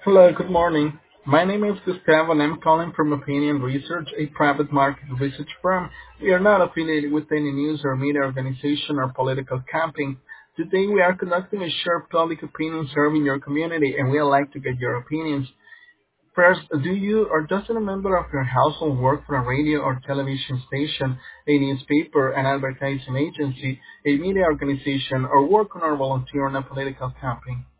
Hello, good morning. My name is Gustavo and I'm calling from Opinion Research, a private market research firm. We are not affiliated with any news or media organization or political campaign. Today we are conducting a short public opinion survey in your community and we would like to get your opinions. First, do you or does any member of your household work for a radio or television station, a newspaper, an advertising agency, a media organization, or work on or volunteer on a political campaign?